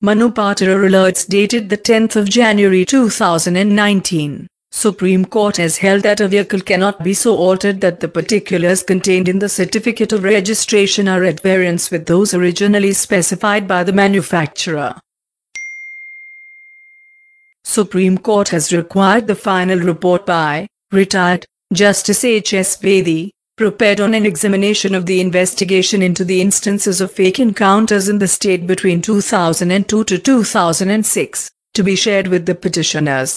Manu Patra alerts dated the 10th of January 2019. Supreme Court has held that a vehicle cannot be so altered that the particulars contained in the certificate of registration are at variance with those originally specified by the manufacturer. Supreme Court has required the final report by retired Justice H.S. Bedi, prepared on an examination of the investigation into the instances of fake encounters in the state between 2002 to 2006, to be shared with the petitioners.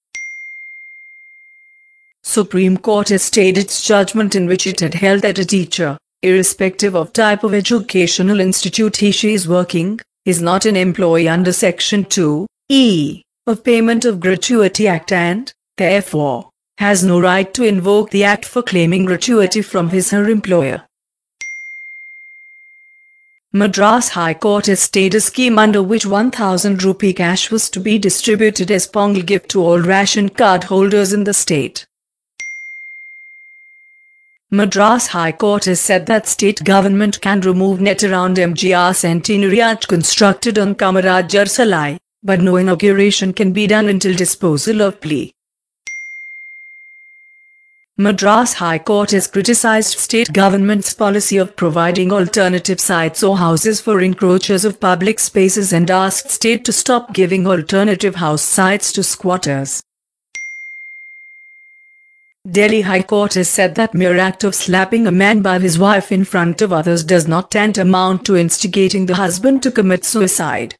Supreme Court has stayed its judgment in which it had held that a teacher, irrespective of type of educational institute she is working, is not an employee under Section 2(e) of Payment of Gratuity Act and, therefore, has no right to invoke the Act for claiming gratuity from his/her employer. Madras High Court has stayed a scheme under which 1,000 rupee cash was to be distributed as Pongal gift to all ration card holders in the state. Madras High Court has said that state government can remove net around MGR Centenariat constructed on Kamarajar Salai, but no inauguration can be done until disposal of plea. Madras High Court has criticized state government's policy of providing alternative sites or houses for encroachers of public spaces and asked state to stop giving alternative house sites to squatters. Delhi High Court has said that mere act of slapping a man by his wife in front of others does not tantamount to instigating the husband to commit suicide.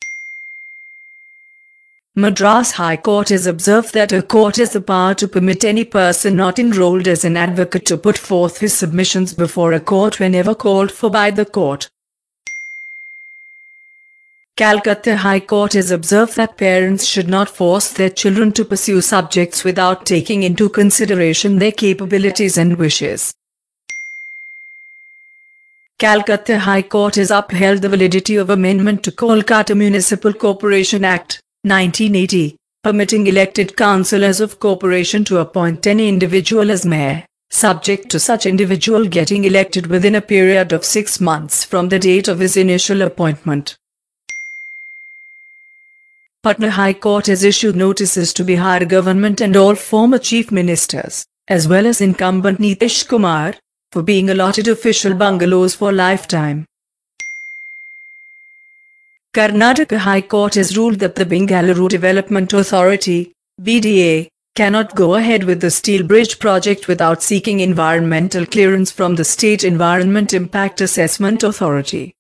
Madras High Court has observed that a court has the power to permit any person not enrolled as an advocate to put forth his submissions before a court whenever called for by the court. Calcutta High Court has observed that parents should not force their children to pursue subjects without taking into consideration their capabilities and wishes. Calcutta High Court has upheld the validity of amendment to Kolkata Municipal Corporation Act, 1980, permitting elected councillors of corporation to appoint any individual as mayor, subject to such individual getting elected within a period of 6 months from the date of his initial appointment. Patna High Court has issued notices to Bihar government and all former chief ministers, as well as incumbent Nitish Kumar, for being allotted official bungalows for lifetime. Karnataka High Court has ruled that the Bengaluru Development Authority, BDA, cannot go ahead with the steel bridge project without seeking environmental clearance from the State Environment Impact Assessment Authority.